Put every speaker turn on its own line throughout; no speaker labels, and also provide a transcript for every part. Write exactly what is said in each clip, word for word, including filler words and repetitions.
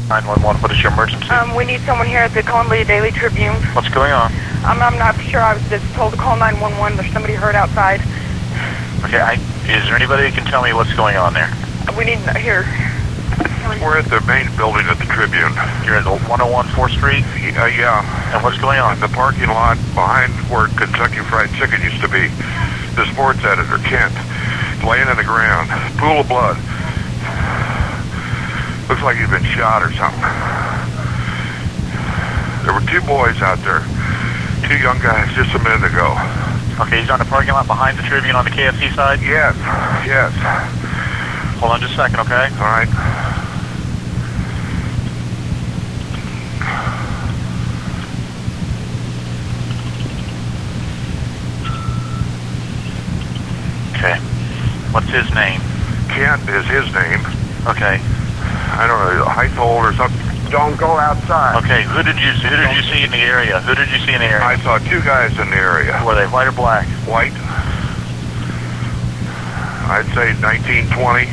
nine one one, what is your emergency?
Um, we need someone here at the Columbia Daily Tribune.
What's going on?
Um, I'm not sure. I was just told to call nine one one. There's somebody hurt outside.
Okay, I, is there anybody that can tell me what's going on there?
We need here.
We're at the main building at the Tribune.
You're at one oh one fourth Street?
Uh, yeah.
And what's going on?
In the parking lot behind where Kentucky Fried Chicken used to be. The sports editor, Kent, laying in the ground. Pool of blood. Looks like he's been shot or something. There were two boys out there. Two young guys just a minute ago.
Okay, he's on the parking lot behind the Tribune on the K F C side?
Yes, yes.
Hold on just a second, okay?
All right.
Okay. What's his name?
Kent is his name.
Okay.
I don't know, Heithold or something. Don't go outside.
Okay, who did you who did you see in the area? Who did you see in the area?
I saw two guys in the area.
Were they white or black?
White. I'd say nineteen, twenty.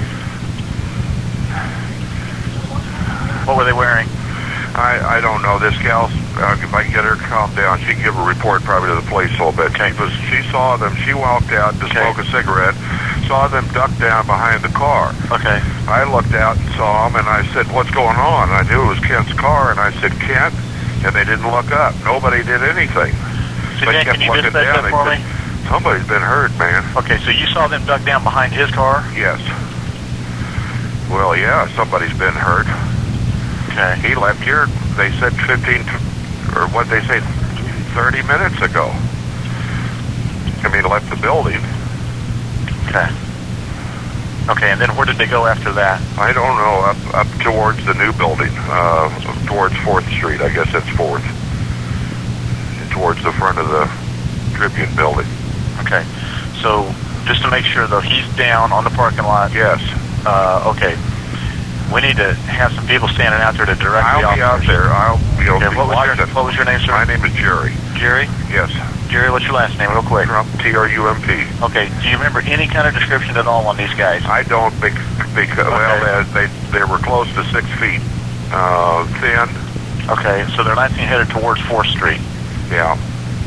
What were they wearing?
I, I don't know. This gal, uh, if I can get her to calm down, she can give a report probably to the police a little bit.
Okay.
Because she saw them. She walked out to
Okay.
smoke a cigarette, saw them duck down behind the car.
Okay.
I looked out and saw them, and I said, what's going on? I knew it was Kent's car, and I said, Kent? And they didn't look up. Nobody did anything.
So
They
Dan,
kept
can you
looking
dispatch
down.
that
They
for
said,
me?
somebody's been hurt, man.
Okay, so you saw them duck down behind his car?
Yes. Well, yeah, somebody's been hurt.
Okay.
He left here, they said fifteen, or what they say, thirty minutes ago. I mean, left the building.
Okay. Okay, and then where did they go after that?
I don't know, up up towards the new building, uh, towards fourth Street. I guess it's fourth. Towards the front of the Tribune building.
Okay. So, just to make sure, though, he's down on the parking lot.
Yes.
Uh, okay. We need to have some people standing out there to direct
I'll
the
be out
officers.
there. I'll be able
Okay,
to
what was,
watch
your,
it.
what was your name, sir?
My name is Jerry.
Jerry?
Yes.
Jerry, what's your last name, real quick?
Trump, T R U M P.
Okay, do you remember any kind of description at all on these guys?
I don't, bec- because, well,
Okay.
they, they were close to six feet. Uh, thin.
Okay, so they're nineteen headed towards fourth Street.
Yeah.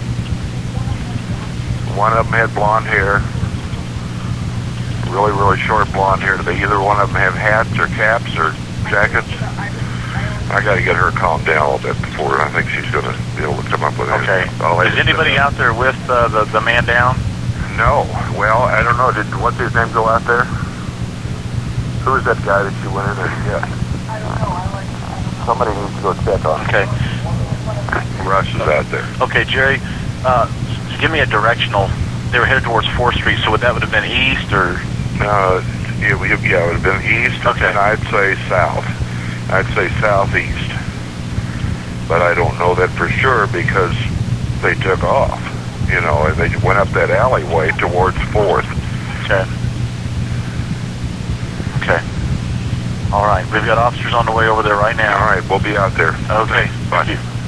One of them had blonde hair. Really, really short blonde hair. Do they either one of them have hats or caps or jackets? I got to get her calmed down a little bit before I think she's going to be able to come up with
Okay.
anything. I'll let
Is
her
anybody
sit down.
out there with uh, the, the man down?
No. Well, I don't know. Did what's his name go out there? Who is that guy that you went in there to get? Somebody needs to go check on him.
Okay.
Rush is out there.
Okay, Jerry, uh, give me a directional. They were headed towards fourth Street, so would that would have been east or?
Uh, it, it, yeah, it would have been east,
Okay.
and I'd say south. I'd say southeast. But I don't know that for sure because they took off, you know, and they went up that alleyway towards fourth.
Okay. Okay. All right, we've got officers on the way over there right now.
All right, we'll be out there.
Okay,
Bye.
thank you.